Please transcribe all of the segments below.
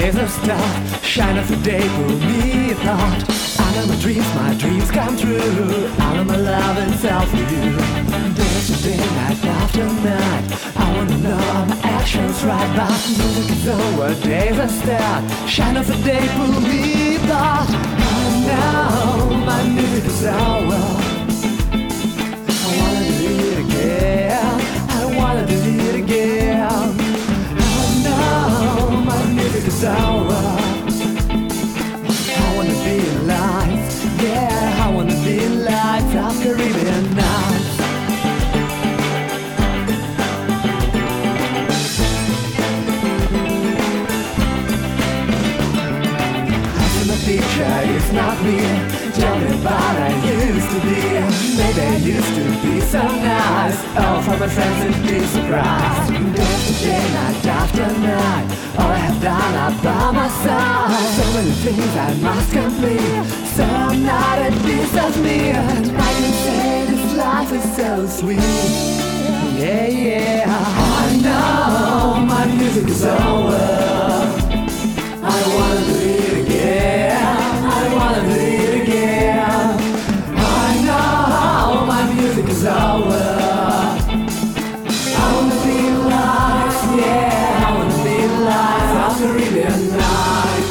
days of start. Shine of the day, pull me apart. All of my dreams come true. All of my love is all for you. Day after day, night after night, I wanna know are my actions right. But music is over, days of start. Shine of the day, pull me apart. Oh no, my music is over. I wanna do it again. I wanna do it again. Oh no, my music is over. I wanna be alive. Yeah, I wanna be alive after Caribbean nights. Picture is not me. Tell me about I used to be. Maybe I used to be so nice. All for my friends and be surprised. Day after day, night after night, all I have done up by my side. So many things I must complete, so I'm not at peace of me. And I can say this life is so sweet. Yeah, yeah. I know my music is over. I wanna do it again. I wanna do it again. I know my music is over. I wanna be alive, yeah. I wanna be alive after Caribbean night.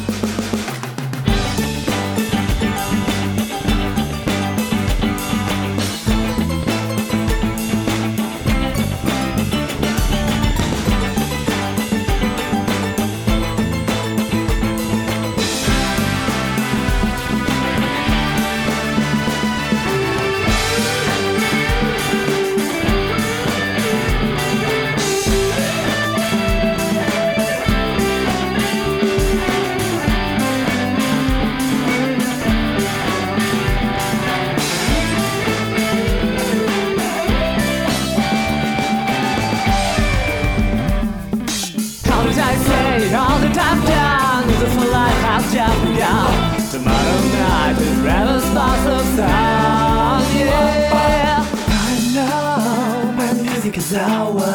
I say all the time down, this my life has just begun. Tomorrow night is rebel sparks of sound. Yeah, I know my music is over.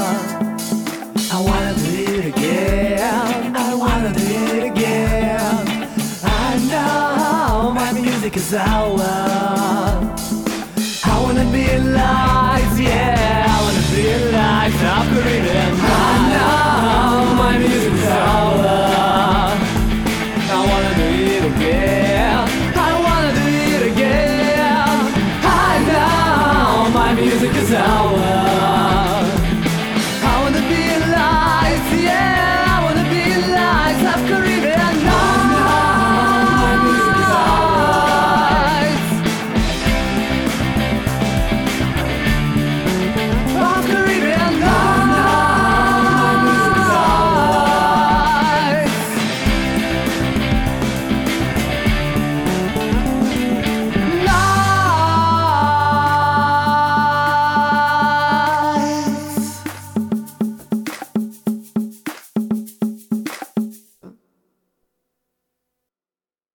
I wanna do it again. I wanna do it again. I know my music is over. I wanna be alive.